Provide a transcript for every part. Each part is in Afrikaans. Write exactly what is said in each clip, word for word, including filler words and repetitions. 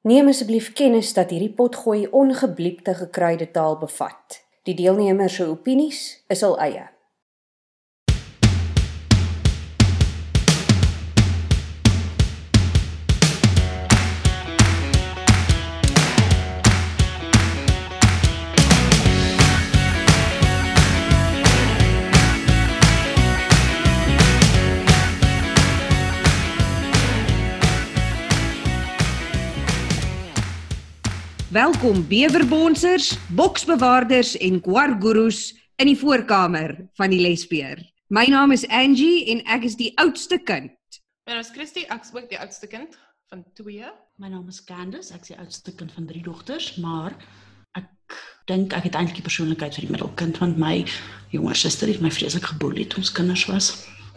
Neem asseblief kennis dat hierdie potgooi ongebliepte gekruide taal bevat. Die deelnemers se opinies is hul eie. Welkom bewerbonsers, boksbewaarders en kwargurus in die voorkamer van die lespeer. My naam is Angie en ek is die oudste kind. My naam is Christy, ek is ook die oudste kind van twee. My naam is Candice, ek is die oudste kind van drie dogters, maar ek dink ek het eintlik die persoonlikheid vir die middelkind, want my jonger suster het my vreeslik geboelie toe ons kinders was.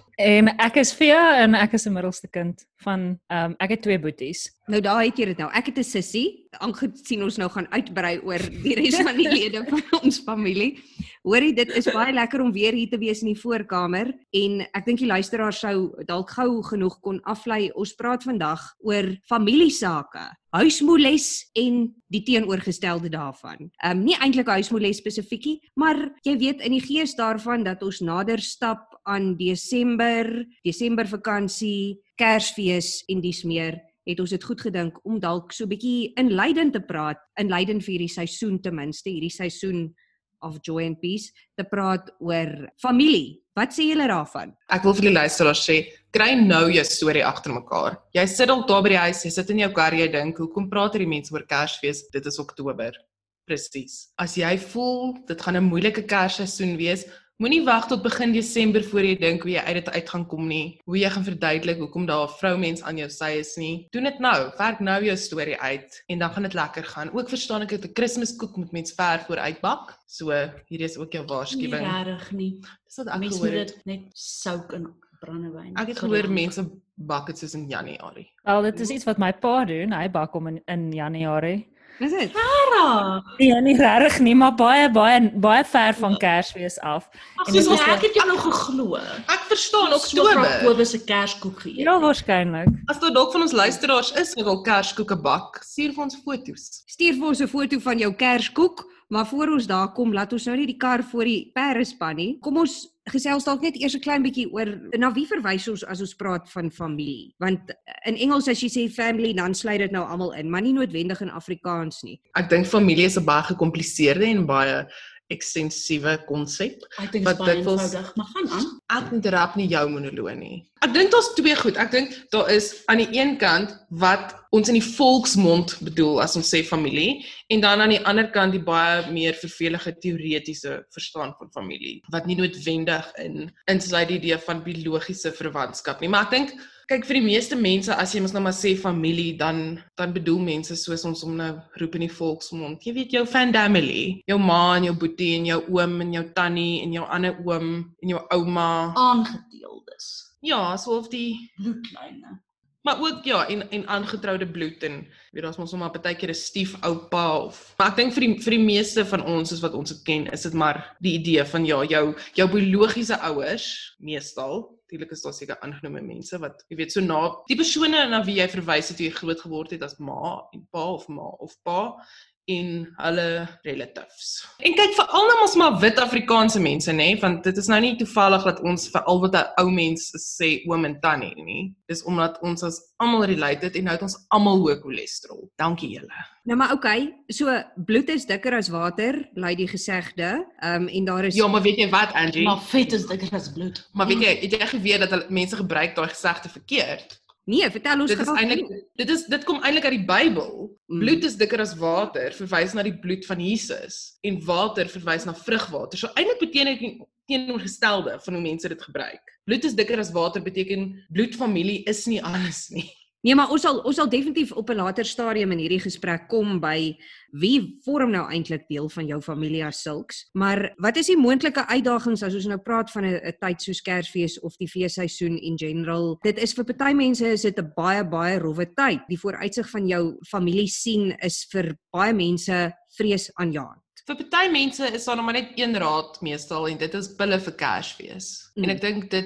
En ek is Via en ek is die middelste kind van, um, ek het twee boeties. Nou daar het jy dit nou. Ek het 'n sussie, aangesien ons nou gaan uitbrei oor die res van die lede van ons familie. Hoorie, dit is baie lekker om weer hier te wees in die voorkamer en ek dink die luisteraar sou dalk gou genoeg kon aflei. Ons praat vandag oor familiesake, huismoeles en die teenoorgestelde daarvan. Um, nie eintlik huismoeles spesifiekie, maar jy weet in die gees daarvan dat ons nader stap aan Desember, Desembervakansie, Kersfees en dies meer, het ons dit goed gedink om dalk so 'n bietjie inleidend te praat, inleidend vir hierdie seisoen ten minste, hierdie seisoen of Joy and Peace, te praat oor familie. Wat sê julle daarvan? Ek wil vir die luisteraars sê, kry nou jou storie agter mekaar. Jy sit al daar by die huis, jy sit in jou kar, jy dink, hoekom praat hierdie mense oor Kersfees? Dit is Oktober. Presies. As jy voel, dit gaan 'n moeilike Kersseisoen wees, moenie wag tot begin Desember voor jy dink hoe jy uit dit uit gaan kom nie, hoe jy gaan verduidelik hoekom daar 'n vroumens aan jou sy is nie. Doen dit nou, werk nou jou storie uit en dan gaan dit lekker gaan. Ook verstaan ek dat 'n Kersmiskoek moet mens ver voor uitbak. So, hier is ook jou waarskuwing. Nie regtig nie. Dis wat ek Mense gehoor moet het. dit net souk in brandewyn. Ek het gehoor mense bak dit soos in Januarie. Wel, dit is iets wat my pa doen, hy bak hom in, in Januarie. Is dit? Sarah! Nee, nie regtig nie, maar baie, baie, baie ver van Kersfees af. Ag, En dit soos is ek het jou nou geglo. Ek verstaan, Oktober Oktober. se kerskoek geëet. Ja, waarskynlik. As daar dalk van ons luisteraars is wat wil kerskoeke bak, stuur vir ons foto's. Stuur vir ons 'n foto van jou kerskoek, maar voor ons daar kom, laat ons nou nie die kar voor die perde span nie. Kom ons gesels dalk net eers 'n klein bietjie oor na wie verwys ons as ons praat van familie. Want in Engels as jy sê family, dan sluit dit nou almal in, maar nie noodwendig in Afrikaans nie. Ek dink familie is 'n baie gekompliseerde en baie ekstensiewe konsep. Ek dink dit Wat is baie dikwels- eenvoudig, maar gaan aan. Ek interrup nie jou monoloog nie. Ek dink daar's twee goed. Ek dink daar is aan die een kant wat ons in die volksmond bedoel as ons sê familie en dan aan die ander kant die baie meer vervelige teoretiese verstaan van familie wat nie noodwendig in insluit die idee van biologiese verwantskap nie. Maar ek dink kyk vir die meeste mense as jy mos nou maar sê familie dan dan bedoel mense soos ons om nou roep in die volksmond. Jy weet jou family, jou ma en jou boetie en jou oom en jou tannie en jou ander oom en jou ouma. Aangedeeldes. Ja, so of die Bloedlyne. maar ook ja en en aangetroude bloed en weet daar's mos maar partykeer 'n stiefoupa of maar ek dink vir die vir die meeste van ons soos wat ons dit ken is dit maar die idee van ja jou jou biologiese ouers meestal. Natuurlik is daar seker aangenome mense wat jy weet so na die persone na wie jy verwys het toe jy groot geword het as ma en pa of ma of pa en hulle relatives. En kyk veral nou ons maar wit Afrikaanse mense nê, want dit is nou nie toevallig dat ons veral wat 'n ou mens sê oom en tannie nie. Dis omdat ons as almal related en nou het ons almal hoë cholesterol. Dankie julle. Nou maar okay, so bloed is dikker as water, lui die gesegde. Um en daar is Ja, maar weet jy wat Angie? Maar vet is dikker as bloed. Maar weet jy, het jy geweet dat hulle mense gebruik daai gesegde verkeerd? Nee, vertel ons Dit is gou. eintlik dit is dit kom eintlik uit die Bybel. Mm. Bloed is dikker as water, verwys na die bloed van Jesus en water verwys na vrugwater. So eintlik beteken dit teenoorgestelde van hoe mense dit gebruik. Bloed is dikker as water beteken bloedfamilie is nie alles nie. Nee, maar ons sal ons sal definitief op 'n later stadium in hierdie gesprek kom by wie vorm nou eintlik deel van jou familie as sulks. Maar wat is die moontlike uitdagings as ons nou praat van 'n 'n tyd soos Kersfees of die feesseisoen in general? Dit is vir party mense is dit 'n baie baie rowwe tyd. Die vooruitsig van jou familie sien is vir baie mense vreesaanjaend. Vir party mense is daar nog maar net een raad meestal en dit is pille vir Kersfees. Mm. En ek dink dit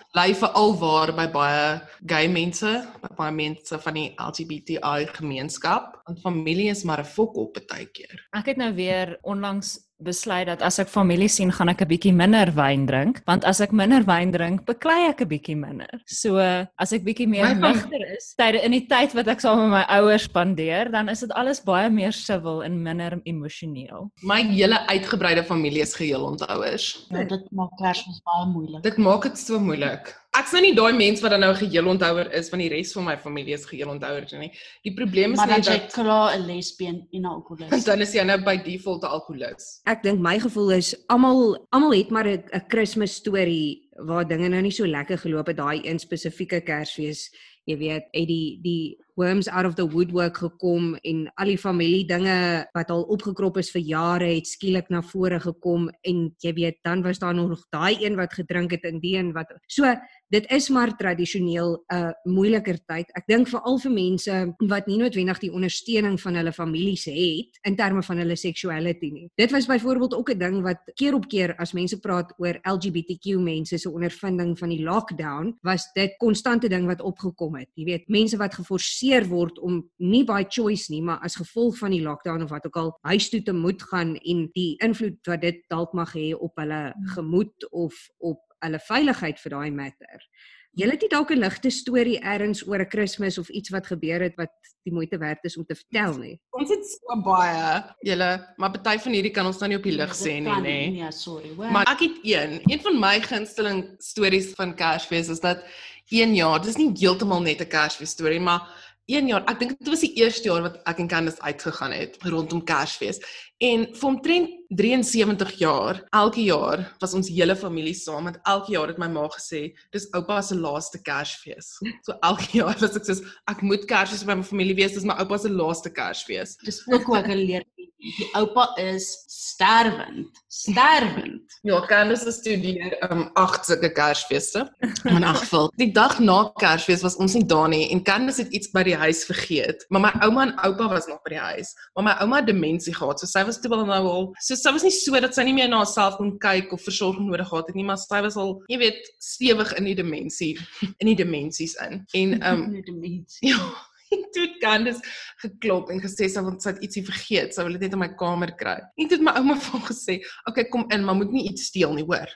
lei veral waar by baie gay mense, by baie mense van die L G B T I gemeenskap. Want familie is maar 'n fok op partykeer. Ek het nou weer onlangs besluit dat as ek familie sien, gaan ek 'n bietjie minder wyn drink, want as ek minder wyn drink, beklei ek 'n bietjie minder. So as ek bietjie meer nugter is, tyde in die tyd wat ek saam met my ouers spandeer, dan is dit alles baie meer civil en minder emosioneel. My hele uitgebreide familie is geheel onthouers. Ja, dit maak Kersfees baie moeilik. Dit maak dit so moeilik. Ek's nou nie daai mens wat dan nou geheel onthouer is, want die res van my familie is geheel onthouers nie. Die probleem is maar dan net jy dat klaar 'n lesbien en 'n alkoholist. dan is jy nou by default 'n alkoholist. Ek dink my gevoel is almal almal het maar 'n 'n Kersfees storie waar dinge nou nie so lekker geloop het daai een spesifieke Kersfees. Jy weet, het die die worms out of the woodwork gekom en al die familie dinge wat al opgekrop is vir jare het skielik na vore gekom en jy weet, dan was daar nog daai een wat gedrink het en die een wat so dit is maar tradisioneel 'n uh, moeiliker tyd. Ek dink veral vir mense wat nie noodwendig die ondersteuning van hulle families het in terme van hulle sexuality nie. Dit was byvoorbeeld ook 'n ding wat keer op keer as mense praat oor L G B T Q mense se ondervinding van die lockdown, was dit konstante ding wat opgekom het. Jy weet, mense wat geforseer word om nie by choice nie, maar as gevolg van die lockdown of wat ook al huis toe te moet gaan en die invloed wat dit dalk mag hê op hulle gemoed of op hulle veiligheid vir daai matter. Julle het nie dalk 'n ligte storie ergens oor 'n Kersfees of iets wat gebeur het wat die moeite werd is om te vertel nie. Ons het so baie, julle, maar party van hierdie kan ons nou nie op die lig sê nie, nê. Nee, sorry. Well, Maar ek het een, een van my gunsteling stories van Kersfees is dat een jaar, dis nie heeltemal net 'n Kersfees storie, maar een jaar, ek dink dit was die eerste jaar wat ek en Candice uitgegaan het rondom Kersfees. En vir omtrent drieënsewentig jaar, elke jaar was ons hele familie saam, want elke jaar het my ma gesê, dis oupa se laaste Kersfees. So elke jaar was ek soos, ek moet Kersfees by my familie wees, dis my oupa se laaste Kersfees. dis ook hoe ek geleer het. Die oupa is sterwend. Sterwend. Ja, Candice studeer um, agt sulke Kersfeeste. In elk geval, die dag na Kersfees was ons nie daar nie en Candice het iets by die huis vergeet. Maar my ouma en oupa was nog by die huis. Maar my ouma het demensie gehad, so sy was toe wel nou al, so sy was nie so dat sy nie meer na haarself kon kyk of versorging nodig gehad het nie, maar sy was al, jy weet, stewig in die demensie, in die demensies in. En um, Die demensie. ja, en toe het Candice geklop en gesê sy want sy het ietsie vergeet, sy wil dit net in my kamer kry. En toe het my ouma vir gesê, okay, kom in, maar moet nie iets steel nie, hoor.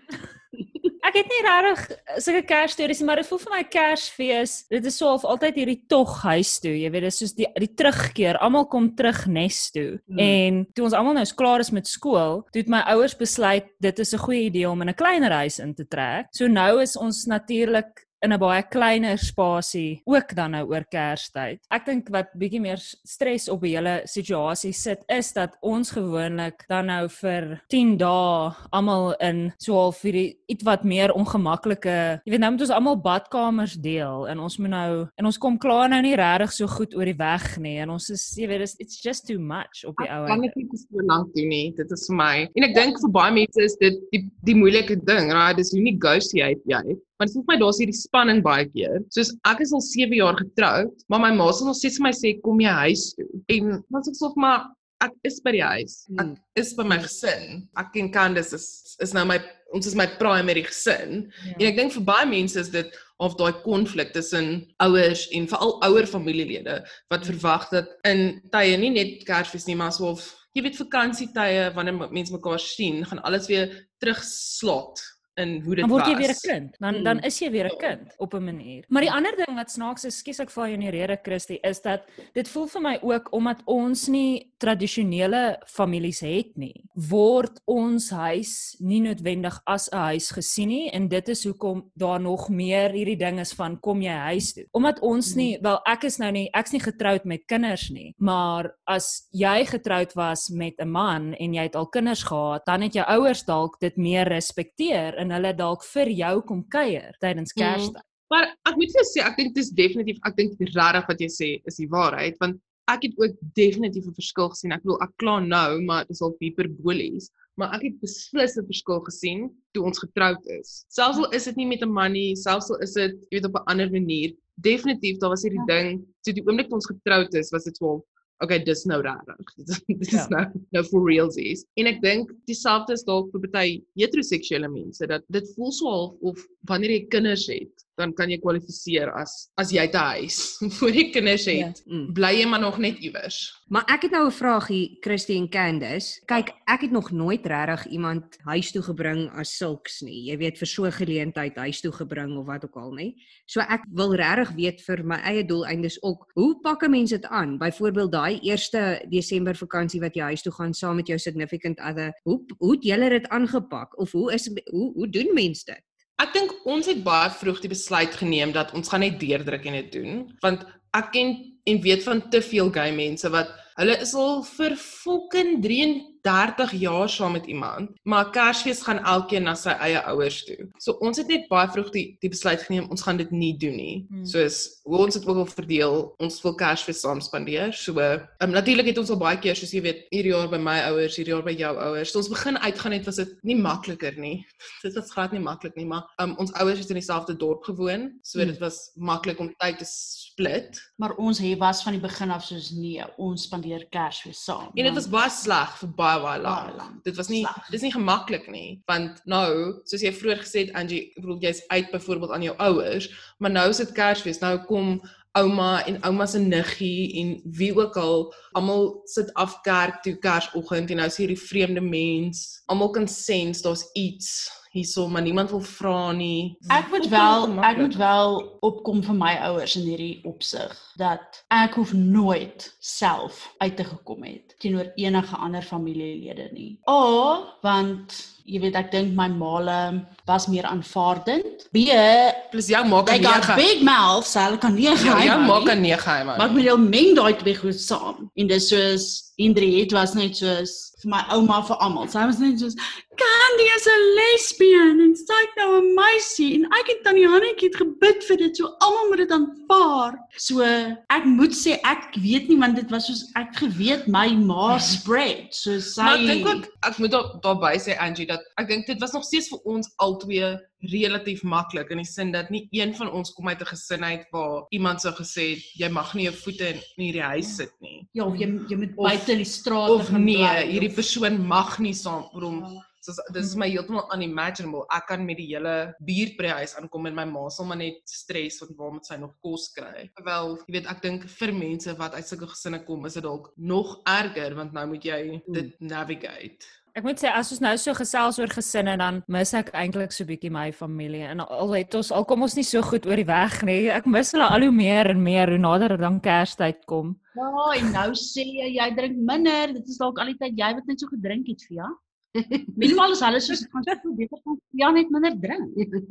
Ek het nie regtig sulke Kersstories nie, maar dit voel vir my Kersfees, dit is so of altyd hierdie tog huis toe, jy weet, dit is soos die die terugkeer, almal kom terug nes toe. Hmm. En toe ons almal nou klaar is met skool, toe het my ouers besluit dit is 'n goeie idee om in 'n kleiner huis in te trek. So nou is ons natuurlik in 'n baie kleiner spasie, ook dan nou oor Kerstyd. Ek dink wat bietjie meer stres op die hele situasie sit, is dat ons gewoonlik dan nou vir tien dae almal in so half hierdie iets wat meer ongemaklike, jy weet nou moet ons almal badkamers deel en ons moet nou en ons kom klaar nou nie regtig so goed oor die weg nie en ons is, jy weet, it's, it's just too much op die ou Ek kan dit nie so lank doen nie, dit is vir my. En ek dink vir baie mense is dit die, die moeilike ding, right? Dis hoe negotiate jy. Want dit voel my daar's hierdie spanning baie keer. Soos ek is al sewe jaar getroud, maar my ma sal nog steeds vir my sê kom jy huis toe. En dan sê ek so maar ek is by die huis. Ek Hmm. is by my gesin. Ek en Candice is is nou my ons is my primary gesin. Ja. En ek dink vir baie mense is dit of daai konflik tussen ouers en veral ouer familielede wat verwag dat in tye nie net Kersfees nie, maar asof jy weet vakansietye wanneer mense mekaar sien, gaan alles weer terugslot in hoe dit Dan word jy was. weer 'n kind. Dan dan is jy weer 'n kind op 'n manier. Maar die ander ding wat snaaks is, skus ek val jou in die rede Christie, is dat dit voel vir my ook omdat ons nie tradisionele families het nie, word ons huis nie noodwendig as 'n huis gesien nie en dit is hoekom daar nog meer hierdie ding is van kom jy huis toe. Omdat ons nie, wel ek is nou nie, ek's nie getroud met kinders nie, maar as jy getroud was met 'n man en jy het al kinders gehad, dan het jou ouers dalk dit meer respekteer en hulle dalk vir jou kom kuier tydens Kerstyd. Maar ek moet vir jou sê, ek dink dit is definitief, ek dink regtig wat jy sê is die waarheid, want ek het ook definitief 'n verskil gesien. Ek bedoel, ek kla nou, maar dit is al hiperbolies, maar ek het beslis 'n verskil gesien toe ons getroud is. Selfs al is dit nie met 'n man nie, selfs al is dit, jy weet, op 'n ander manier, definitief, daar was hierdie ding, so die oomblik toe ons getroud is, was dit so, okay, dis nou rarig. Dis is Ja. nou nou for realsies. En ek dink dieselfde is dalk vir party heteroseksuele mense dat dit voel so half of wanneer jy kinders het, dan kan jy kwalifiseer as as jy te huis. Voor jy kinders het, Mm. bly jy maar nog net iewers. Maar ek het nou 'n vraagie, Christy en Candice. Kyk, ek het nog nooit regtig iemand huis toe gebring as sulks nie. Jy weet, vir so 'n geleentheid huis toe gebring of wat ook al nie. So ek wil regtig weet vir my eie doeleindes ook, hoe pak 'n mens dit aan? Byvoorbeeld daai eerste Desember vakansie wat jy huis toe gaan saam met jou significant other. Hoe hoe het julle dit aangepak of hoe is hoe hoe doen mense dit? Ek dink ons het baie vroeg die besluit geneem dat ons gaan net deurdruk en dit doen, want ek ken en weet van te veel gay mense wat hulle is al vir fucking drieëndertig jaar saam met iemand, maar Kersfees gaan elkeen na sy eie ouers toe. So ons het net baie vroeg die, die besluit geneem, ons gaan dit nie doen nie. Hmm. Soos hoe ons dit ook al verdeel, ons wil Kersfees saam spandeer. So um, natuurlik het ons al baie keer, soos jy weet, hierdie jaar by my ouers, hierdie jaar by jou ouers. So ons begin uitgaan het, was dit nie makliker nie. Dit was glad nie maklik nie, maar um, ons ouers het in dieselfde dorp gewoon, so hmm. dit was maklik om tyd te split. Maar ons het was van die begin af soos nee, ons spandeer Kersfees saam. En dit was baie sleg vir baie baie Baie lank. lank. Dit was nie Sleg. dis nie gemaklik nie, want nou, soos jy vroeër gesê het Angie, ek bedoel jy's uit byvoorbeeld aan jou ouers, maar nou is dit Kersfees, nou kom ouma en ouma se niggie en wie ook al, almal sit af kerk toe Kersoggend en nou is hierdie vreemde mens, almal kan sens daar's iets hierso, maar niemand wil vra nie. Ek moet wel, ek moet wel opkom vir my ouers in hierdie opsig dat ek hoef nooit self uit te gekom het teenoor enige ander familielede nie. A, want jy weet ek dink my maale was meer aanvaardend. B, Plus jou maak they aan got nege. big mouths, so hulle kan nie Ja, geheim jou hou maak nie. aan nege geheim. Maar ek moet jou meng daai twee goed saam. En dis soos Henriette was net soos vir my ouma vir almal. Sy was net soos Candy is 'n lesbian en sy't nou 'n meisie en ek het tannie Hannetjie het gebid vir dit, so almal moet dit aanvaar. So ek moet sê ek weet nie want dit was soos ek geweet my ma spread. So sy Maar ek dink ook, ek moet daar, daarby sê Angie, dat ek dink dit was nog steeds vir ons albei relatief maklik, in die sin dat nie een van ons kom uit 'n gesin uit waar iemand sou gesê het, jy mag nie jou voete in hierdie huis sit nie. ja, of jy jy moet Of- buite in die straat Of gaan nee, bly, hierdie of- persoon mag nie saam rom. Ja. Soos, dit is my heeltemal unimaginable. Ek kan met die hele buurt by die huis aankom en my ma sal maar net stres want waar moet sy nog kos kry. Terwyl, jy weet, ek dink vir mense wat uit sulke gesinne kom, is dit dalk nog erger want nou moet jy dit navigate. Ek moet sê as ons nou so gesels oor gesinne dan mis ek eintlik so bietjie my familie en al het ons al kom ons nie so goed oor die weg nie. Ek mis hulle al hoe meer en meer hoe nader dit dan Kerstyd kom. Ja, en nou sê jy jy drink minder. Dit is dalk al die tyd jy wat net so gedrink het, Via. Minimaal is alles soos dit gaan so beter gaan Via net minder drink.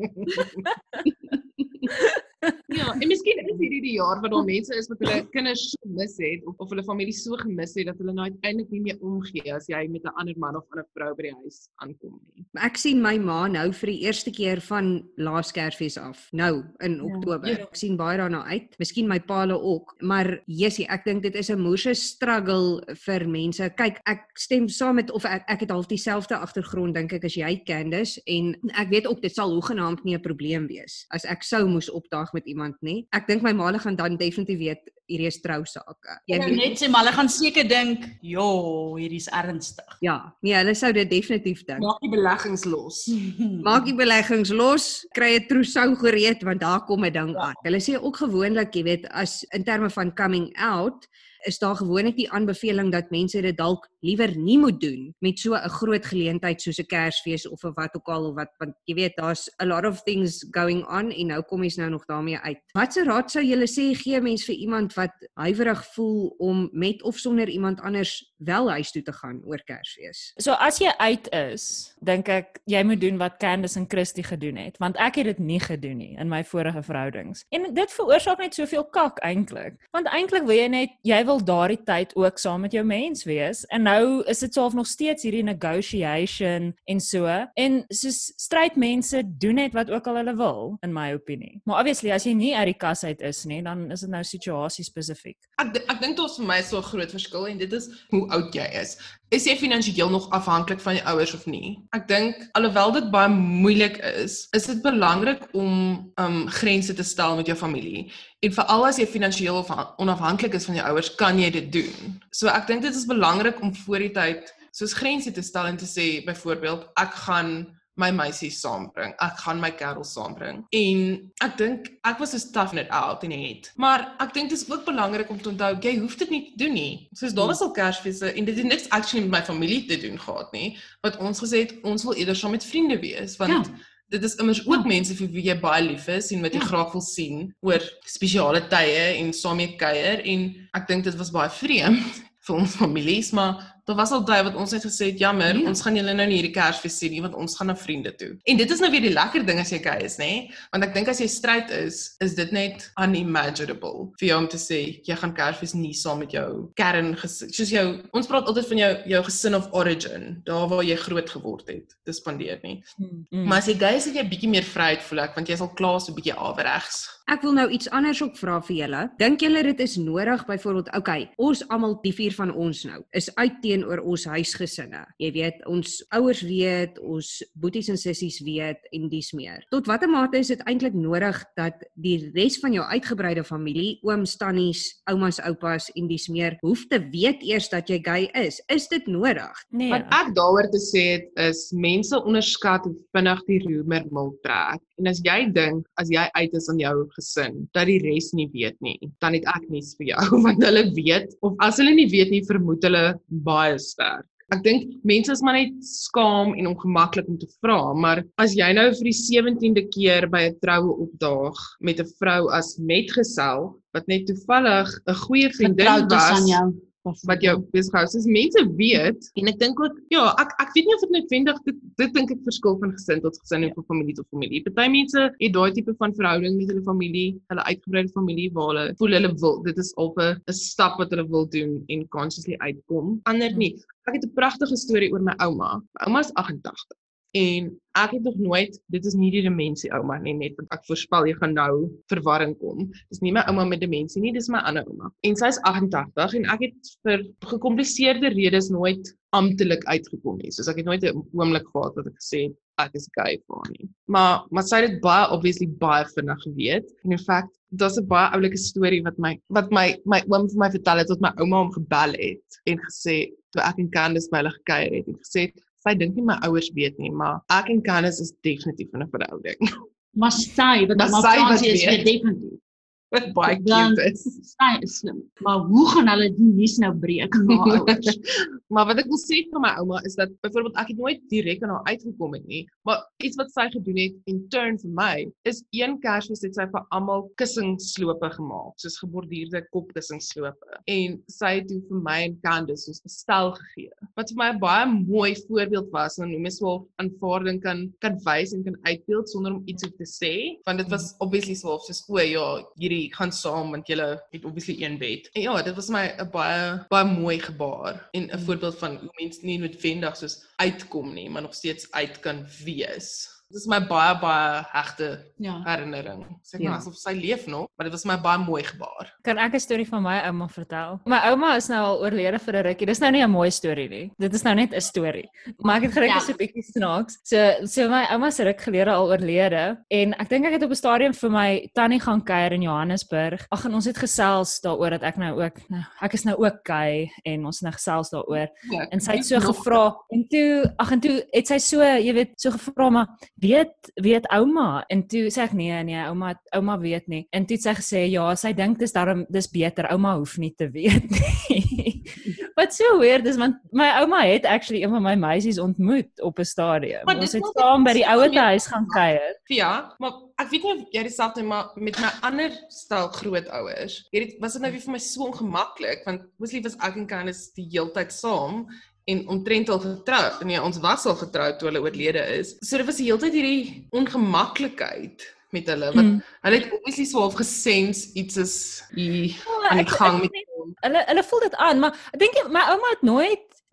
Ja, en miskien is hierdie die jaar wat daar mense is wat hulle kinders so mis het of, of hulle familie so gemis het dat hulle nou uiteindelik nie meer omgee as jy met 'n ander man of 'n ander vrou by die huis aankom nie. Maar ek sien my ma nou vir die eerste keer van laas Kersfees af, nou in Oktober. Ja. Ek sien baie daarna uit. Miskien my paale ook, maar jessie, ek dink dit is 'n moerse struggle vir mense. Kyk, ek stem saam met of ek ek het half dieselfde agtergrond dink ek as jy, Candice, en ek weet ook dit sal hoegenaamd nie 'n probleem wees as ek sou moes opdaag met iemand nie. Ek dink my maale gaan dan definitief weet hierdie is trousake. Jy weet- net sê maar hulle gaan seker dink, "Jo, hierdie is ernstig." Ja, nee, hulle sou dit definitief dink. Maak die beleggings los. Maak die beleggings los, kry 'n trousou gereed want daar kom 'n ding aan. Hulle sê ook gewoonlik, jy weet, as in terme van coming out, is daar gewoonlik die aanbeveling dat mense dit dalk liewer nie moet doen met so 'n groot geleentheid soos 'n Kersfees of 'n wat ook al of wat want jy weet daar's a lot of things going on en nou kom ons nou nog daarmee uit. Watse raad sou julle sê gee mens vir iemand wat huiwerig voel om met of sonder iemand anders wel huis toe te gaan oor Kersfees? So as jy uit is, dink ek jy moet doen wat Candice en Christy gedoen het, want ek het dit nie gedoen nie in my vorige verhoudings. En dit veroorsaak net soveel kak eintlik. Want eintlik wil jy net jy wil daardie tyd ook saam met jou mens wees en nou is dit self nog steeds hierdie negotiation en so. En soos stryd mense doen net wat ook al hulle wil in my opinie. Maar obviously as jy nie uit die kas uit is nie, dan is dit nou situasie spesifiek. Ek ek dink daar's vir my so 'n groot verskil en dit is hoe oud jy is. is jy finansiëel nog afhanklik van jou ouers of nie? Ek dink alhoewel dit baie moeilik is, is dit belangrik om um grense te stel met jou familie. En veral as jy finansiëel onafhanklik is van jou ouers, kan jy dit doen. So ek dink dit is belangrik om voor die tyd soos grense te stel en te sê, byvoorbeeld, ek gaan my meisies saambring, ek gaan my kerels saambring. En ek dink, ek was so tough it out en het. Maar ek dink dit is ook belangrik om te onthou, jy hoef dit nie te doen nie. Soos daar was al Kersfeeste en dit het niks actually met my familie te doen gehad nie, wat ons gesê het, ons wil eerder saam met vriende wees, want ja. Dit is immers ook ja. mense vir wie jy baie lief is en wat jy ja. graag wil sien oor spesiale tye en saam mee kuier en ek dink dit was baie vreemd vir ons families, maar daar was al tye wat ons net gesê het, jammer, ja. ons gaan julle nou nie hierdie Kersfees sien nie, want ons gaan na vriende toe. En dit is nou weer die lekker ding as jy gay is, nê? Want ek dink as jy straight is, is dit net unimaginable vir jou om te sê, jy gaan Kersfees nie saam met jou kern, soos jou, ons praat altyd van jou, jou gesin of origin, daar waar jy groot geword het, te spandeer nie. Mm. Maar as jy gay is, het jy bietjie meer vryheid voel ek, want jy is al klaar so bietjie averegs. Ek wil nou iets anders ook vra vir julle. Dink julle dit is nodig byvoorbeeld, okay, ons almal, die vier van ons nou, is uit teenoor ons huisgesinne. Jy weet, ons ouers weet, ons boeties en sissies weet en dies meer. Tot watter mate is dit eintlik nodig dat die res van jou uitgebreide familie, ooms, tannies, oumas, oupas en dies meer, hoef te weet eers dat jy gay is? Is dit nodig? Nee. Wat ek daaroor te sê het, is mense onderskat hoe vinnig die roemer mil trek. En as jy dink, as jy uit is aan jou gesin, dat die res nie weet nie, dan het ek nies vir jou, want hulle weet, of as hulle nie weet nie, vermoed hulle baie sterk. Ek dink mense is maar net skaam en ongemaklik om te vra, maar as jy nou vir die sewentiende keer by 'n troue opdaag met 'n vrou as metgesel, wat net toevallig 'n goeie vriendin was, wat jou besig hou, soos mense weet, en ek dink ook, ja, ek, ek weet nie of dit noodwendig, dit, dit dink ek verskil van gesin tot gesin en van familie tot familie. Party mense het daai tipe van verhouding met hulle familie, hulle uitgebreide familie, waar hulle voel hulle wil, dit is al 'n stap wat hulle wil doen en consciously uitkom, ander nie. Ek het 'n pragtige storie oor my ouma. My ouma is agt-en-tagtig. En ek het nog nooit, dit is nie die demensie ouma nie, net want ek voorspel jy gaan nou verwarring kom. Dis nie my ouma met demensie nie, dis my ander ouma. En sy is agt-en-tagtig en ek het vir gekompliseerde redes nooit amptelik uitgekom nie. Soos ek het nooit 'n oomblik gehad wat ek gesê het ek is gay vir haar nie. Maar maar sy het dit baie obviously baie vinnig geweet. En in fact, daar's 'n baie oulike storie wat my wat my my oom vir my vertel het, tot my ouma hom gebel het en gesê toe ek en Candice by hulle gekuier het en gesê sy dink nie my ouers weet nie, maar ek en Candice is definitief in 'n verhouding. Maar sy, wat Maar maar sy Fransie wat is weet. definitief. Wat baie Dan- cute is. Sy is slim. Maar hoe gaan hulle die nuus nou breek aan haar ouers? Maar wat ek wil sê van my ouma is dat byvoorbeeld ek het nooit direk aan haar uitgekom het nie, maar iets wat sy gedoen het in turn vir my is een Kersfees het sy vir almal kussingslope gemaak, soos geborduurde kopkussingslope. En sy het toe vir my en Candice soos 'n stel gegee. Wat vir my 'n baie mooi voorbeeld was en hoe mens wel aanvaarding kan kan wys en kan uitbeeld sonder om iets te sê, want dit was obviously so soos o ja, hierdie gaan saam want julle het obviously een bed. En ja, dit was my 'n baie baie mooi gebaar en 'n voorbeeld van hoe mense nie noodwendig soos uitkom nie, maar nog steeds uit kan wees. Dit is my baie baie hegte Ja. herinnering. Sê Ja. maar asof sy leef nog, maar dit was my baie mooi gebaar. Kan ek 'n storie van my ouma vertel? My ouma is nou al oorlede vir 'n rukkie. Dis nou nie 'n mooi storie nie. Dit is nou net 'n storie. Maar ek het gekyk Ja. is 'n bietjie snaaks. So so my ouma se ruk gelede al oorlede en ek dink ek het op 'n stadium vir my tannie gaan kuier in Johannesburg. Ag en ons het gesels daaroor dat ek nou ook nou, ek is nou ook gay en ons het nou gesels daaroor. Ja, En sy het so gevra en toe ag en toe het sy so, jy weet, so gevra maar weet weet ouma en toe sê ek nee nee ouma ouma weet nie. En toe het sy gesê ja, sy dink dis daarom dis beter ouma hoef nie te weet nie. Wat so weird is want my ouma het actually een van my meisies ontmoet op 'n stadium. Maar Ons dit het was saam by die net ouete so huis gaan kuier. Ja, maar ek weet nie of jy dieselfde doen, maar met my ander stel grootouers, hierdie was dit nou weer vir my so ongemaklik want moslie was ek en Candice die heeltyd saam en omtrent al getroud. Nee, ons was al getroud toe hulle oorlede is. So dit was die hele tyd hierdie ongemaklikheid met hulle wat Mm. hulle het obviously so half gesens iets is hier Ja, aan die ek- gang ek met weet Hulle hulle voel dit aan, maar ek dink my ouma het nooit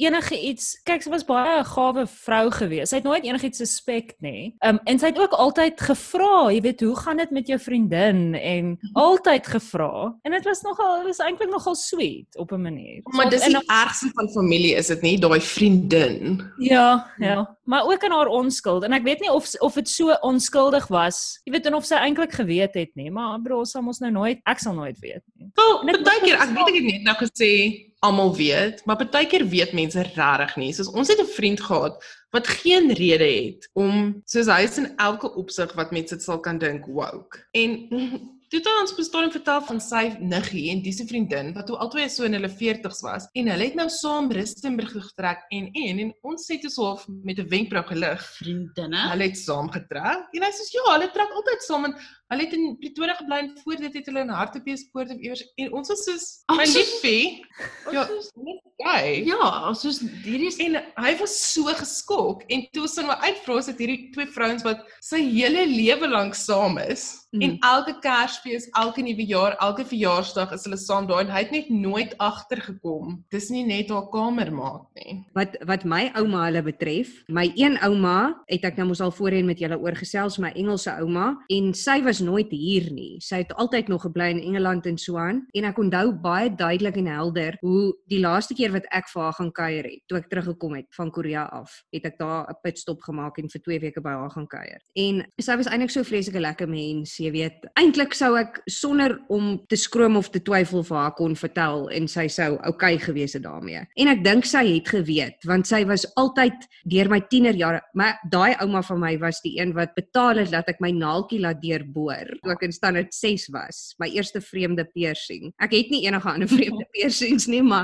enige iets, kyk, sy was baie 'n gawe vrou gewees. Sy het nooit enigiets suspek nie. Um, en sy het ook altyd gevra, jy weet, hoe gaan dit met jou vriendin? En altyd gevra. En dit was nogal, dit was eintlik nogal sweet op 'n manier. Maar dis en, die ergste van familie, is dit nie, daai vriendin. Ja, ja. Maar ook in haar onskuld. En ek weet nie of of dit so onskuldig was. Jy weet, en of sy eintlik geweet het nie, maar bro, sal mos nou nooit, ek sal nooit weet nie. Wel, partykeer, ek weet ek het net nou gesê almal weet, maar partykeer weet mense regtig nie. Soos ons het 'n vriend gehad wat geen rede het om, soos hy is in elke opsig wat mense sal kan dink, woke. En toe het ons bestoring vertel van sy niggie en die se vriendin, wat toe albei so in hulle veertigs was, en hulle het nou saam Rustenburg getrek en en, en ons sê toe so met 'n wenkbrauw gelig, Vriendinne. hulle het saam getrek, en hy sê, ja, hulle trek altyd saam, en hulle het in Pretoria gebly, en voor dit het hulle in Hartbeespoort of iewers, en ons was soos, Ag, my soos- liefie, ja, soos- net gay. Ja, soos hierdie is En hy was so geskok, en toe ons nou uitvra, is dit hierdie twee vrouens wat sy hele lewe lank saam is, Mm. en elke Kersfees, elke nuwe jaar, elke verjaarsdag is hulle saam daar, en hy het net nooit agtergekom. Dis nie net haar kamermaat nie. Wat wat my ouma hulle betref, my een ouma het ek nou mos al voorheen met julle oorgesels, my Engelse ouma, en sy was nooit hier nie. Sy het altyd nog gebly in Engeland en so aan, en ek onthou baie duidelik en helder hoe die laaste keer wat ek vir haar gaan kuier het, toe ek teruggekom het van Korea af, het ek daar 'n pitstop gemaak en vir twee weke by haar gaan kuier. En sy was eintlik so vreeslike lekker mens, jy weet. Eintlik sou ek sonder om te skroom of te twyfel vir haar kon vertel en sy sou oukei gewees het daarmee. En ek dink sy het geweet, want sy was altyd deur my tienerjare, maar daai ouma van my was die een wat betaal het dat ek my naaltjie laat deurboor toe ek in standaard ses was, my eerste vreemde piercing. Ek het nie enige ander vreemde piercings nie, maar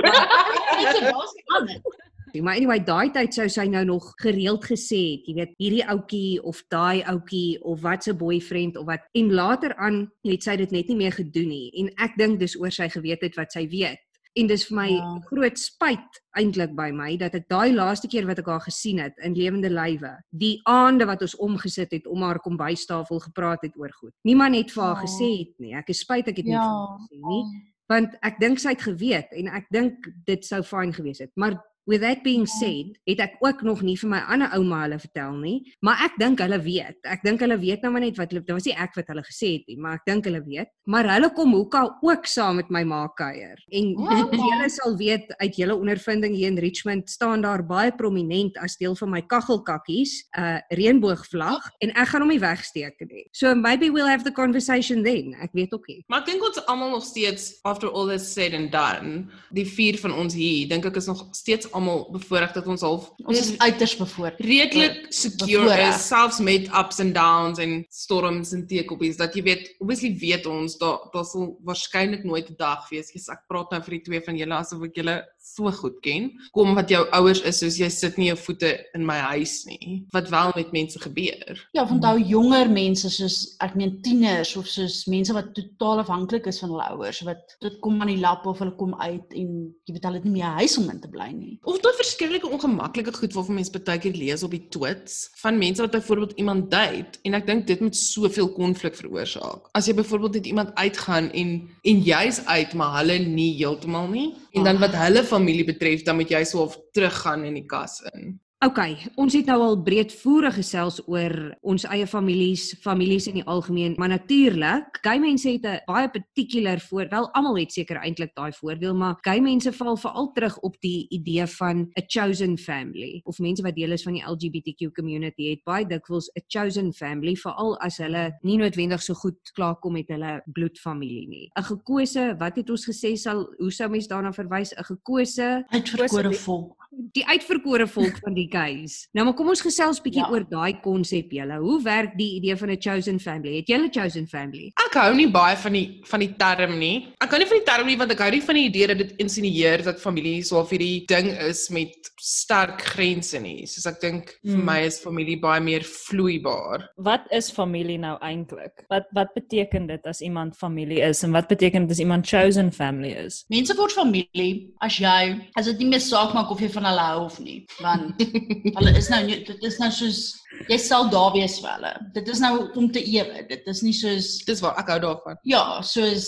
Maar anyway, daai tyd sou sy nou nog gereeld gesê het, jy weet, hierdie ouetjie of daai ouetjie of wat se boyfriend of wat. En later aan het sy dit net nie meer gedoen nie. En ek dink dis oor sy geweet het wat sy weet. En dis vir my Ja. groot spyt eintlik by my dat ek daai laaste keer wat ek haar gesien het in lewende lywe, die aande wat ons omgesit het om haar kombuistafel gepraat het oor goed. Niemand het vir haar Ja. gesê het nie. Ek is spyt ek het nie Ja. vir haar gesê nie, want ek dink sy het geweet en ek dink dit sou fyn gewees het. Maar with that being said, het ek ook nog nie vir my ander ouma hulle vertel nie, maar ek dink hulle weet. Ek dink hulle weet nou maar net wat hulle, dit was nie ek wat hulle gesê het nie, maar ek dink hulle weet. Maar hulle kom hoeka ook saam met my ma kuier. En julle sal weet uit julle ondervinding hier in Richmond staan daar baie prominent as deel van my kaggelkakkies, 'n uh, reënboogvlag en ek gaan hom nie wegsteek nie. So maybe we'll have the conversation then. Ek weet ook nie. Maar ek dink ons almal nog steeds, after all is said and done, die vier van ons hier, dink ek is nog steeds almal bevoorreg dat ons half Ons is uiters bevoorreg. redelik secure bevoorreg. is, selfs met ups and downs en storms en teekoppies, dat jy weet, obviously weet ons, daar daar sal waarskynlik nooit 'n dag wees, yes, ek praat nou vir die twee van julle asof ek julle so goed ken, kom wat jou ouers is, soos jy sit nie jou voete in my huis nie, wat wel met mense gebeur. Ja, onthou jonger mense soos ek meen tieners of soos mense wat totaal afhanklik is van hulle ouers, wat dit kom aan die lap of hulle kom uit en jy weet hulle het nie meer 'n huis om in te bly nie. Of daai verskriklike ongemaklike goed waarvan mense baie keer lees op die twits, van mense wat byvoorbeeld iemand date, en ek dink dit moet soveel konflik veroorsaak. As jy byvoorbeeld met iemand uitgaan en en jy's uit, maar hulle nie heeltemal nie, en dan wat hulle familie betref, dan moet jy so half teruggaan in die kas in. OK, ons het nou al breedvoerig gesels oor ons eie families, families in die algemeen, maar natuurlik, gay mense het 'n baie particular voor, wel almal het seker eintlik daai voordeel, maar gay mense val veral terug op die idee van 'n chosen family, of mense wat deel is van die L G B T Q community het baie dikwels 'n chosen family, veral as hulle nie noodwendig so goed klaarkom met hulle bloedfamilie nie. 'n Gekose, wat het ons gesê sal, hoe sou mens daarna verwys, 'n gekose Uitverkore volk. die uitverkore volk van die gays. Nou maar kom ons gesels bietjie Ja. oor daai konsep julle. Hoe werk die idee van 'n chosen family? Het julle 'n chosen family? Ek hou nie baie van die van die term nie. Ek hou nie van die term nie want ek hou nie van die idee dat dit insinueer dat familie so of hierdie ding is met sterk grense nie. Soos ek dink vir Mm. my is familie baie meer vloeibaar. Wat is familie nou eintlik? Wat wat beteken dit as iemand familie is en wat beteken dit as iemand chosen family is? Mense word familie as jy, as dit nie meer saak maak of jy van hulle hou of nie, want hulle is nou nie, dit is nou soos jy sal daar wees vir hulle. Dit is nou om te ewe. Dit is nie soos Dis waar ek hou daarvan. ja, soos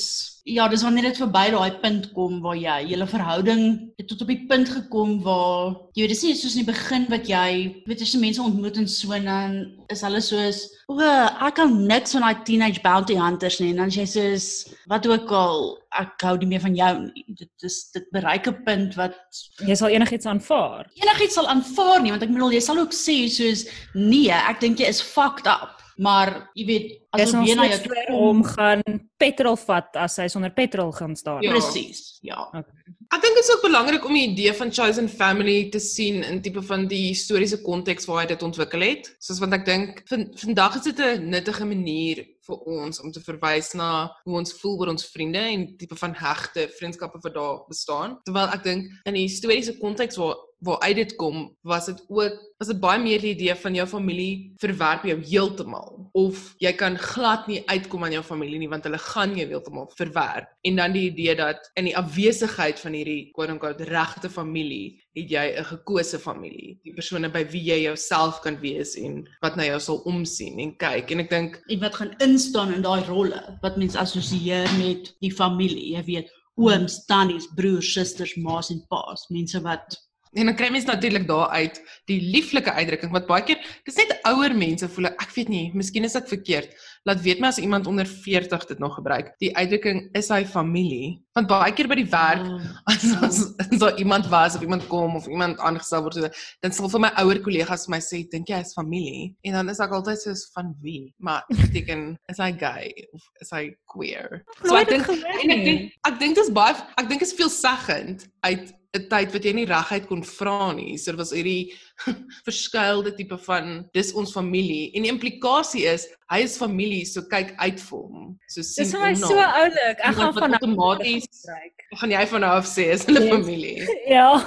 ja, dis wanneer dit verby daai punt kom waar jy julle verhouding het tot op die punt gekom waar jy weet dis nie soos in die begin wat jy weet as jy mense ontmoet en so dan is hulle soos o, ek kan niks van daai teenage bounty hunters nie en dan is jy soos wat ook al ek hou nie meer van jou nie. Dit is dit bereik 'n punt wat Jy sal enigiets aanvaar. enigiets sal aanvaar nie want ek bedoel jy sal ook sê soos nee, ek dink jy is fucked up. Maar jy weet, as Dis ons ons weer na jou net toe vir kom, hom gaan petrol vat as hy sonder petrol gaan staan. Ja. presies, ja. Ek dink dit is ook belangrik om die idee van chosen family te sien in tipe van die historiese konteks waar hy dit ontwikkel het. Soos want ek dink van, vandag is dit 'n nuttige manier vir ons om te verwys na hoe ons voel oor ons vriende en tipe van hegte vriendskappe wat daar bestaan. Terwyl ek dink in die historiese konteks waar waar uit dit kom, was dit ook was dit baie meer die idee van jou familie verwerp jou heeltemal of jy kan glad nie uitkom aan jou familie nie want hulle gaan jou heeltemal verwerp. En dan die idee dat in die afwesigheid van hierdie quote-unquote regte familie het jy 'n gekose familie, die persone by wie jy jouself kan wees en wat na jou sal omsien en kyk. En ek dink En wat gaan instaan in daai rolle, wat mens assosieer met die familie, jy weet, ooms, tannies, broers, susters, ma's en pa's, mense wat En dan kry mens natuurlik daar uit die lieflike uitdrukking wat baie keer, dis net ouer mense voel ek, ek weet nie, miskien is ek verkeerd. Laat weet my as iemand onder veertig dit nog gebruik. Die uitdrukking is hy familie. Want baie keer by die werk as as, as daar iemand was of iemand kom of iemand aangestel word, dan sal vir my ouer kollegas my sê, dink jy is familie? En dan is ek altyd soos van wie? Maar dit beteken is hy gay of is hy queer? So ek dink en ek dink ek dink dis baie ek dink is veelzeggend uit 'n tyd wat jy nie reguit kon vra nie. So dit was hierdie verskuilde tipe van dis ons familie en die implikasie is hy is familie, so kyk uit vir hom. So sien Dis vir my om so na. oulik. Ek gaan Iemand wat van outomaties gaan jy van nou af sê is hulle Yes. familie. Ja.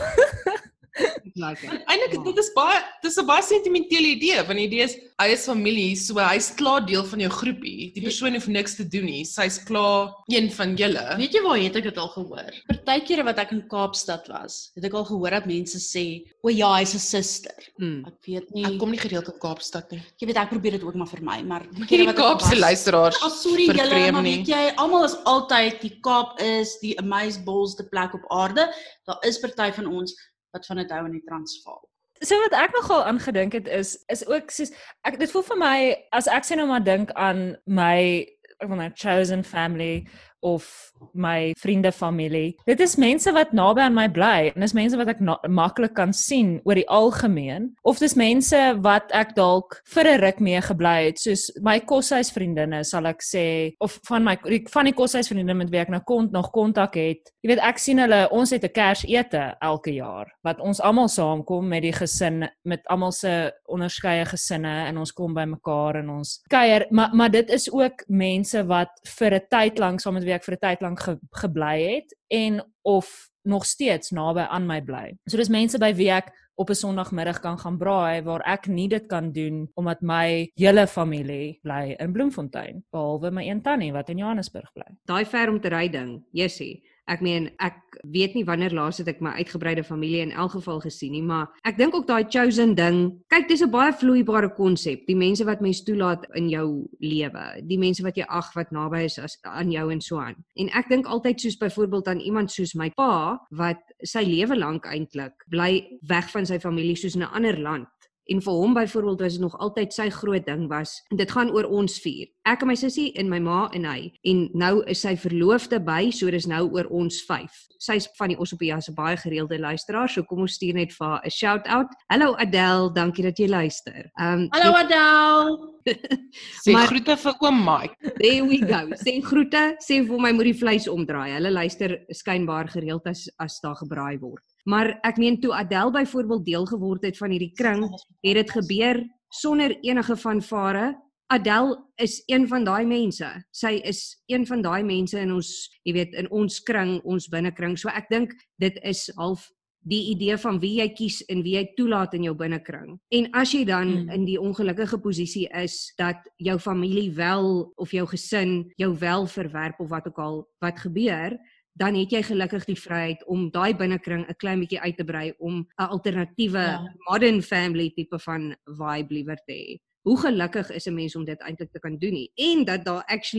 Eintlik dit is baie dis 'n baie sentimentele idee, want die idee is hy is familie, so hy's klaar deel van jou groepie. Die persoon hoef niks te doen nie. Sy's klaar een van julle. Weet jy waar het ek dit al gehoor? Partykeere wat ek in Kaapstad was, het ek al gehoor dat mense sê, o ja, hy's 'n suster. Hmm. Ek weet nie. Ek kom nie gereeld in Kaapstad nie. Jy weet ek probeer dit ook maar vir my, maar die kere Hierdie wat ek Kaapse was- luisteraars. Ag sorry julle, vervreem maar nie. weet jy, almal is altyd die Kaap is die amazebalste plek op aarde. Daar is party van ons wat van dit hou in die Transvaal. So wat ek nogal aangedink het is is ook soos ek dit voel vir my as ek sê nou maar dink aan my ek wil nou chosen family of my vriende familie. Dit is mense wat naby aan my bly en dis mense wat ek maklik kan sien oor die algemeen of dis mense wat ek dalk vir 'n ruk mee gebly het soos my koshuisvriendinne sal ek sê of van my van die koshuisvriendinne met wie ek nou kon nog kontak het. Jy weet ek sien hulle ons het 'n Kersete elke jaar wat ons almal saamkom met die gesin met almal se onderskeie gesinne en ons kom bymekaar en ons kuier maar maar dit is ook mense wat vir 'n tyd lank saam met wie ek vir 'n tyd lank ge, gebly het en of nog steeds naby aan my bly. So dis mense by wie ek op 'n Sondagmiddag kan gaan braai waar ek nie dit kan doen omdat my hele familie bly in Bloemfontein behalwe my een tannie wat in Johannesburg bly. Daai ver om te ry ding, Jessie. Ek meen, ek weet nie wanneer laas het ek my uitgebreide familie in elk geval gesien nie, maar ek dink ook daai chosen ding, kyk dis 'n baie vloeibare konsep, die mense wat mens toelaat in jou lewe, die mense wat jy ag wat naby is as, aan jou en so aan. En ek dink altyd soos byvoorbeeld aan iemand soos my pa, wat sy lewe lank eintlik bly weg van sy familie soos in 'n ander land. En vir hom byvoorbeeld was dit nog altyd sy groot ding was, dit gaan oor ons vier. Ek en my sussie en my ma en hy. En nou is sy verloofde by, so dis nou oor ons vyf. Sy's van die Osopia se baie gereelde luisteraar, so kom ons stuur net vir haar 'n shout-out. Hallo Adele, dankie dat jy luister. Um, Hallo Adele. Sê Maar- groete vir oom Mike. There we go. Sê groete, sê vir my moet die vleis omdraai. Hulle luister skynbaar gereeld as as daar gebraai word. Maar ek meen toe Adele byvoorbeeld deel geword het van hierdie kring, het dit gebeur sonder enige fanfare. Adele is een van daai mense. Sy is een van daai mense in ons, jy weet, in ons kring, ons binnekring. So ek dink dit is half die idee van wie jy kies en wie jy toelaat in jou binnekring. En as jy dan Hmm. in die ongelukkige posisie is dat jou familie wel of jou gesin jou wel verwerp of wat ook al wat gebeur, dan het jy gelukkig die vryheid om daai binnekring 'n klein bietjie uit te brei om 'n alternatiewe Ja. modern family tipe van vibe liewer te hê. Hoe gelukkig is 'n mens om dit eintlik te kan doen nie en dat daar actually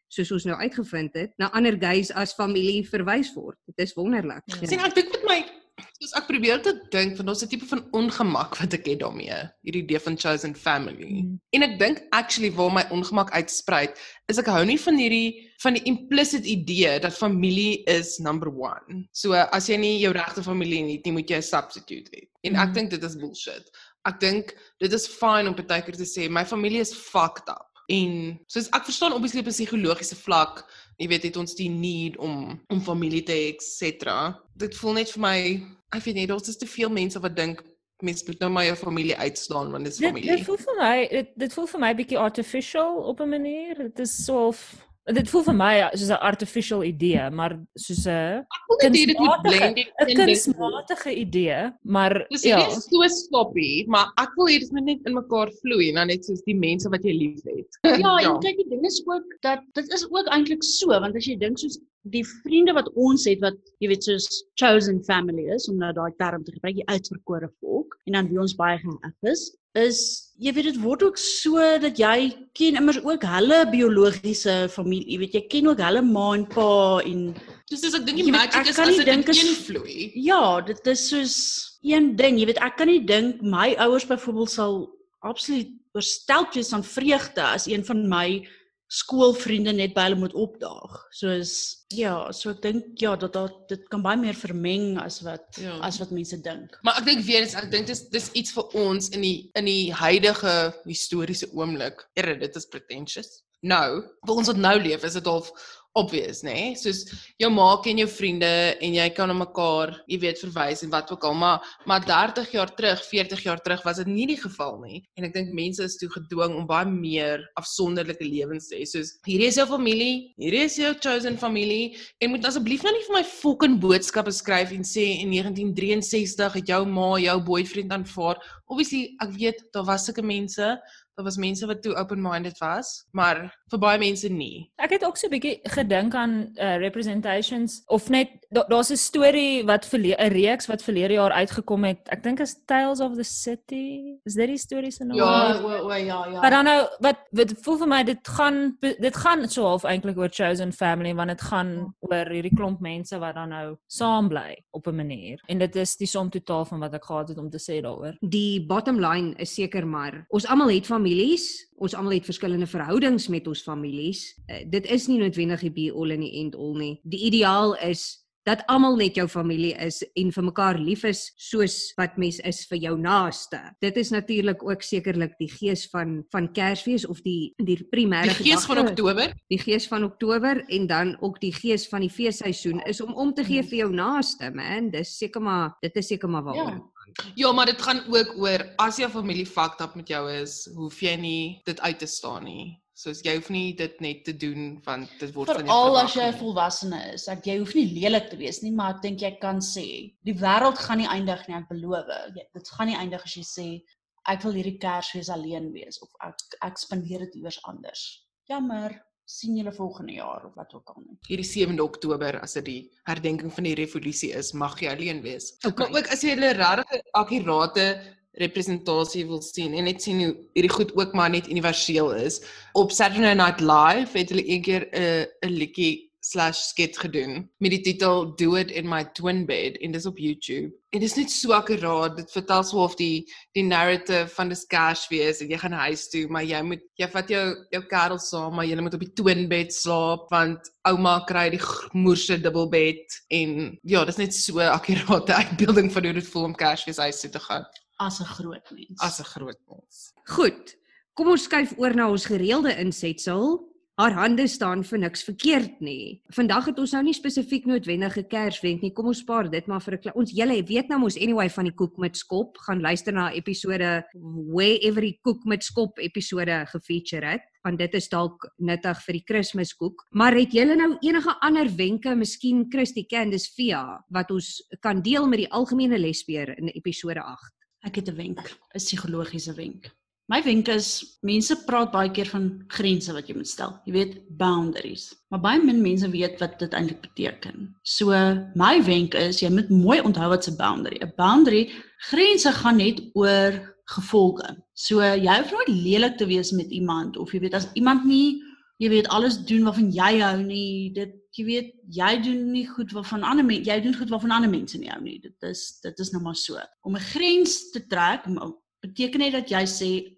soos ons nou uitgevind het, na ander gays as familie verwys word. Dit is wonderlik. Ja. Sien, ek dink met my soos ek probeer te dink van daar's 'n tipe van ongemak wat ek het daarmee, hierdie idee van chosen family. Mm. En ek dink actually waar my ongemak uitspruit, is ek hou nie van hierdie van die implicit idee dat familie is number one. So as jy nie jou regte familie het nie, moet jy 'n substitute hê. En ek mm. dink dit is bullshit. Ek dink dit is fyn om partykeer te sê my familie is fucked up. En soos ek verstaan obviously op 'n psigologiese vlak, jy weet, het ons die need om om familie te hê et cetera. Dit voel net vir my, ek weet nie, daar's te veel mense wat dink mens moet nou maar jou familie uitstaan want dit is familie. Dit, dit voel vir my, dit, dit voel vir my bietjie artificial op 'n manier. Dit is so Dit voel vir my soos 'n artificial idee, maar soos 'n kunsmatige, 'n kunsmatige idee, maar dus ja. Dit is so sloppy, maar ek wil hê dit moet net in mekaar vloei en dan net soos die mense wat jy liefhet. Ja, en kyk, die ding is ook dat dit is ook eintlik so, want as jy dink soos die vriende wat ons het wat jy weet soos chosen family is, om nou daai term te gebruik, die uitverkore volk, en dan wie ons baie geag is, is jy weet dit word ook so dat jy ken immers ook hulle biologiese familie, jy weet jy ken ook hulle ma en pa en dus dis ek dink die magic is as dit invloei. Ja, dit is soos een ding, jy weet ek kan nie dink my ouers byvoorbeeld sal absoluut oorstelp wees van vreugde as een van my skoolvriende net by hulle moet opdaag. Soos ja, so ek dink ja dat dat dit kan baie meer vermeng as wat ja. as wat mense dink. Maar ek dink weer eens, ek dink dis dis iets vir ons in die in die huidige historiese oomblik. Ere, dit is pretentious. Nou, vir ons wat nou leef, is dit half obvious, nê? Nee? Soos jou ma ken jou vriende en jy kan na mekaar, jy weet, verwys en wat ook al, maar maar dertig jaar terug, veertig jaar terug was dit nie die geval nie. En ek dink mense is toe gedwing om baie meer afsonderlike lewens te hê. Soos hierdie is jou familie, hierdie is jou chosen familie en moet asseblief nou nie vir my fucking boodskappe skryf en sê in negentien drieënsestig het jou ma jou boyfriend aanvaar. Obviously, ek weet daar was sulke mense. Daar was mense wat toe open-minded was, maar vir baie mense nie. Ek het ook so 'n bietjie gedink aan uh, representations, of net, daar's 'n storie wat verle 'n reeks wat verlede jaar uitgekom het, ek dink is Tales of the City, is dit die storie se naam? Ja, o, o, ja, ja. Maar dan nou, wat, wat voel vir my, dit gaan, dit gaan so half eintlik oor chosen family, want dit gaan ja. oor hierdie klomp mense wat dan nou saam bly, op 'n manier. En dit is die som totaal van wat ek gehad het om te sê daaroor. Die bottom line is seker maar, ons almal het families, ons almal het verskillende verhoudings met ons families. Uh, dit is nie noodwendig die be all en die end all nie. Die ideaal is dat almal net jou familie is en vir mekaar lief is soos wat mens is vir jou naaste. Dit is natuurlik ook sekerlik die gees van van Kersfees of die die primêre die gees van Oktober, die gees van Oktober en dan ook die gees van die feesseisoen is om om te gee vir jou naaste, man. Dis seker maar dit is seker maar waaroor. Ja. Ja, maar dit gaan ook oor as jou familie fucked up met jou is, hoef jy nie dit uit te staan nie. Soos jy hoef nie dit net te doen want dit word van jou verwag. Veral verwag as jy 'n volwassene is, ek jy hoef nie lelik te wees nie, maar ek dink jy kan sê, die wêreld gaan nie eindig nie, ek beloof. Dit gaan nie eindig as jy sê ek wil hierdie Kersfees alleen wees of ek ek spandeer dit iewers anders. Jammer. Sien julle volgende jaar of wat ook al nie. Hierdie sewende Oktober as dit die herdenking van die revolusie is, mag jy alleen wees. Okay. Maar ook as jy 'n regte akkurate representasie wil sien en net sien hoe hierdie goed ook maar net universeel is. Op Saturday Night Live het hulle een keer 'n 'n liedjie slash skit gedoen met die titel Do It in My Twin Bed en dis op YouTube. En dis net so akkuraat, dit vertel so of die die narrative van dis Kersfees en jy gaan huis toe, maar jy moet jy vat jou jou kerel saam, maar jy moet op die twin bed slaap want ouma kry die moerse dubbelbed en ja, dis net so 'n akkurate uitbeelding van hoe dit voel om Kersfees huis toe te gaan. As 'n groot mens. As 'n groot mens. Goed, kom ons skuif oor na ons gereelde insetsel. Haar hande staan vir niks verkeerd nie. Vandag het ons nou nie spesifiek noodwendige Kerswenk nie. Kom ons spaar dit maar vir 'n ons julle weet nou mos anyway van die koek met skop. Gaan luister na episode wherever die koek met skop episode gefeature het, want dit is dalk nuttig vir die Kersmiskoek. Maar het julle nou enige ander wenke, miskien Christy, Candice, Via, wat ons kan deel met die algemene lesbeer in episode agt? Ek het 'n wenk, 'n psigologiese wenk. My wenk is, mense praat baie keer van grense wat jy moet stel. Jy weet, boundaries. Maar baie min mense weet wat dit eintlik beteken. So, my wenk is, jy moet mooi onthou wat 'n boundary. 'n Boundary, grense gaan net oor gevolge. So, jy hoef nooit lelik te wees met iemand, of jy weet, as iemand nie jy weet alles doen waarvan jy hou nie. Dit jy weet jy doen nie goed waarvan ander mense jy doen goed waarvan ander mense nie hou nie. Dit is dit is nou maar so. Om 'n grens te trek beteken net dat jy sê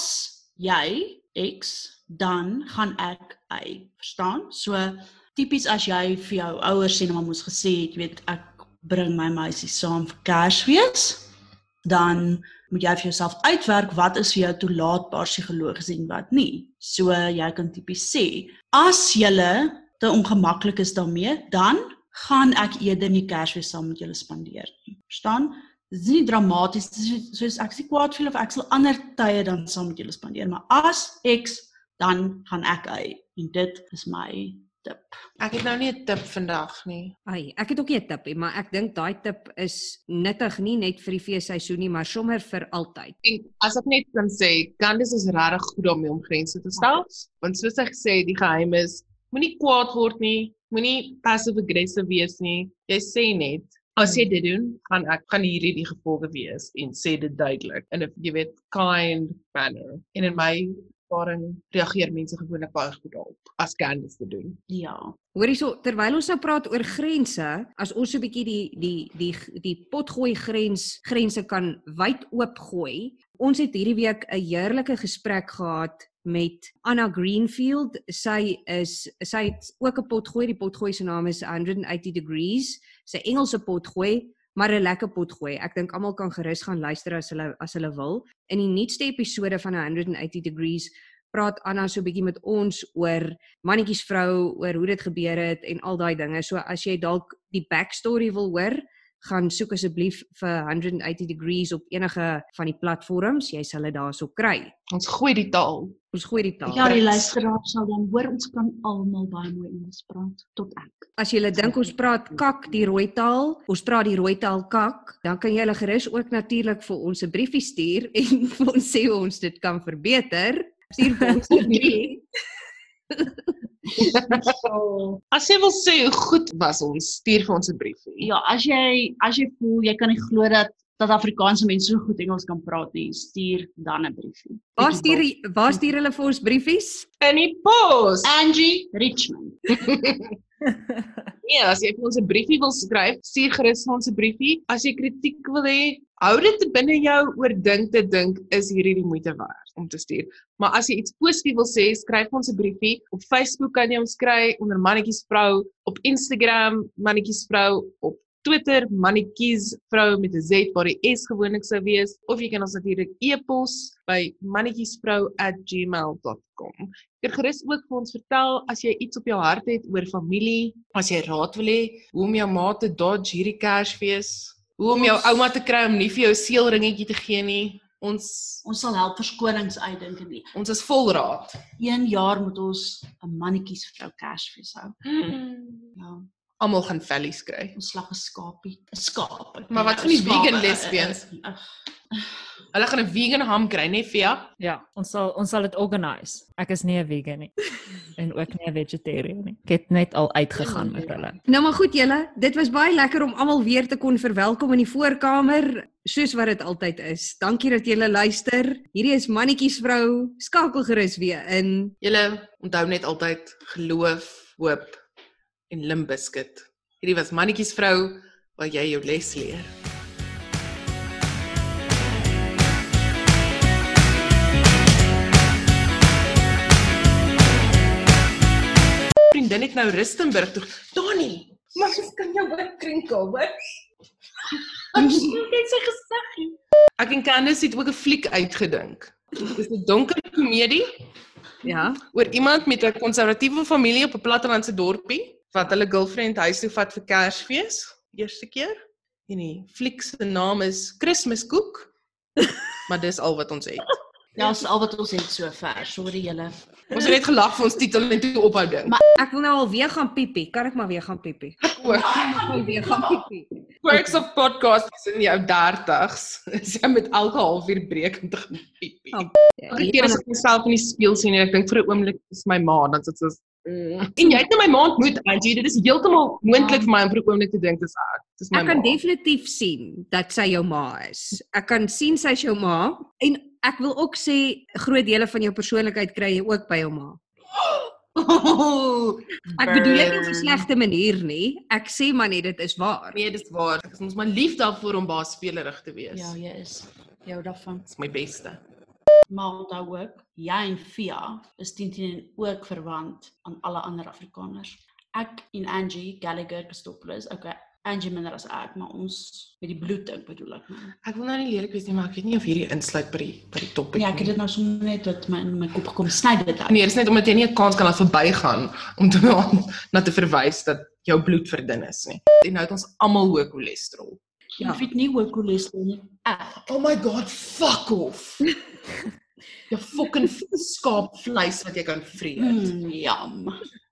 as jy X, dan gaan ek Y. Verstaan? So tipies as jy vir jou ouers sê, maar moes gesê het, jy weet, ek bring my meisie saam vir Kersfees, dan moet jy vir jouself uitwerk wat is vir jou toelaatbaar psigologies en wat nie. So jy kan tipies sê, as julle te ongemaklik is daarmee, dan gaan ek eerder nie Kersfees saam met julle spandeer nie. Verstaan? Dit is nie dramaties, soos ek sê kwaad voel of ek sal ander tye dan saam met julle spandeer, maar as X, dan gaan ek Y. En dit is my tip. Ek het nou nie 'n tip vandag nie. Ai, ek het ook nie 'n tip nie, maar ek dink daai tip is nuttig nie net vir die feesseisoen nie, maar sommer vir altyd. En as ek net kan sê, Candice is regtig goed daarmee om grense te stel, want soos ek sê, die geheim is, moenie kwaad word nie, moenie passive-aggressive wees nie, jy sê net, as jy dit doen, gaan ek gaan hierdie die gevolge wees en sê dit duidelik in 'n jy weet kind manner. En in my ervaring reageer mense gewoonlik baie goed daarop as Candice te doen. Ja. Hoorie so, terwyl ons nou praat oor grense, as ons so 'n bietjie die die die die potgooi grens grense kan wyd oopgooi. Ons het hierdie week 'n heerlike gesprek gehad met Anna Greenfield. Sy is sy het ook 'n potgooi. Die potgooi se naam is one hundred eighty degrees. Sy Engelse potgooi, maar 'n lekker potgooi. Ek dink almal kan gerus gaan luister as hulle as hulle wil. In die nuutste episode van one hundred eighty degrees praat Anna so 'n bietjie met ons oor mannetjiesvrou, oor hoe dit gebeur het en al daai dinge. So as jy dalk die backstory wil hoor, gaan soek asseblief vir one hundred eighty degrees op enige van die platforms. Jy sal dit daarso kry. Ons gooi die taal. Ons gooi die taal. Ja, die luisteraars sal dan hoor, ons kan almal baie mooi Engels praat, tot ek. As jy dink ons praat kak die rooi taal, ons praat die rooi taal kak, dan kan jy hulle gerus ook natuurlik vir ons 'n briefie stuur en vir ons sê hoe ons dit kan verbeter. Stuur vir ons 'n brief. So, As jy wil sê hoe goed was ons, stuur vir ons 'n briefie. ja, as jy as jy voel jy kan nie glo dat dat Afrikaanse mense so goed Engels kan praat nie, stuur dan 'n briefie. Waar stuur waar stuur hulle vir ons briefies? In die pos. Angie Richmond. Nee, as jy vir ons 'n briefie wil skryf, stuur gerus vir ons 'n briefie. As jy kritiek wil hê, hou dit binne jou, oordink te dink, is hierdie die moeite werd om te stuur. Maar as jy iets positief wil sê, skryf ons 'n briefie. Op Facebook kan jy ons kry onder Mannetjiesvrou, op Instagram Mannetjiesvrou, op Twitter Mannetjiesvrou met 'n Z waar die S gewoonlik sou wees, of jy kan ons natuurlik e-pos by mannetjiesvrou at gmail dot com. Jy kan gerus ook vir ons vertel as jy iets op jou hart het oor familie, as jy raad wil hê hoe om jou ma te dodge hierdie Kersfees, hoe om jou ouma te kry om nie vir jou 'n seelringetjie te gee nie. Ons Ons sal help verskonings uitdink nie. ons is vol raad. Een jaar moet ons 'n mannetjiesvrou Kersfees hou. Ja, Almal gaan vellies kry. ons slag 'n skapie, 'n skaap. Maar wat van die vegan lesbians? Ag, Hulle gaan 'n vegan ham kry, né, Fia? Ja, ons sal ons sal dit organise. Ek is nie 'n vegan nie en ook nie 'n vegetarian nie. Ek het net al uitgegaan met hulle. Nou maar goed julle, dit was baie lekker om almal weer te kon verwelkom in die voorkamer, soos wat dit altyd is. Dankie dat julle luister. Hierdie is Mannetjiesvrou. Skakel gerus weer in. Julle onthou net altyd geloof, hoop en limbiskit. Hierdie was Mannetjiesvrou waar jy jou les leer. Vriendin het nou Rustenburg toe. Donnie, maar ons kan jou ook krinkel, hoor? Kyk sy gesig. Ek en Candice het ook 'n fliek uitgedink. Dit is 'n donker komedie Ja. oor iemand met 'n konservatiewe familie op 'n plattelandse dorpie wat hulle girlfriend huis toe vat vir Kersfees, eerste keer. En die fliek se naam is Kerskoek. Maar dis al wat ons het. Ja, dis al wat ons het sover. Sorry julle. Ons het net gelag vir ons titel en toe ophou ding. Ek wil nou al weer gaan piepie. Kan ek maar weer gaan piepie? Maar Ek wil weer gaan piepie. Quirks of podcast is in jou dertigs. Is jy met elke halfuur breek om te gaan piepie. Oh, Elke keer as ek myself in die spieël sien en ek dink vir 'n oomblik is my ma, dan sit soos mm. En jy het nou my ma ontmoet, Angie. Dit is heeltemal moontlik vir my om vir 'n oomblik te dink dis ek. Dis my Ek kan ma. definitief sien dat sy jou ma is. Ek kan sien sy is jou ma en ek wil ook sê groot dele van jou persoonlikheid kry jy ook by jou ma. Oh, Ek bedoel dit nie op 'n burn. slegte manier nie. Ek sê maar net dit is waar. Nee, dis waar. Ek is ons maar lief daarvoor om baie spelerig te wees. Ja, jy is. Jou daarvan. Dis my beste. Maar onthou ook, jy en Fia is teen teen ook verwant aan alle ander Afrikaners. Ek en Angie Gallagher Christopoulos, okay, Angie minder as ek, maar ons met die bloeddink bedoel ek nou. Ek wil nou nie lelik wees nie, maar ek weet nie of hierdie insluit by die by die topic Ja, ek het dit nou sommer net wat my in my kop gekom, sny dit uit. Nee, dis net omdat jy nie 'n kans kan laat verbygaan om te na te verwys dat jou bloed verdun is nie. En nou het ons almal hoë cholesterol. Jy weet nie hoe cholesterol nie. Ek. Oh my god, fuck off. Jou fucking skaapvleis wat jy kan vreet. Mm, jam.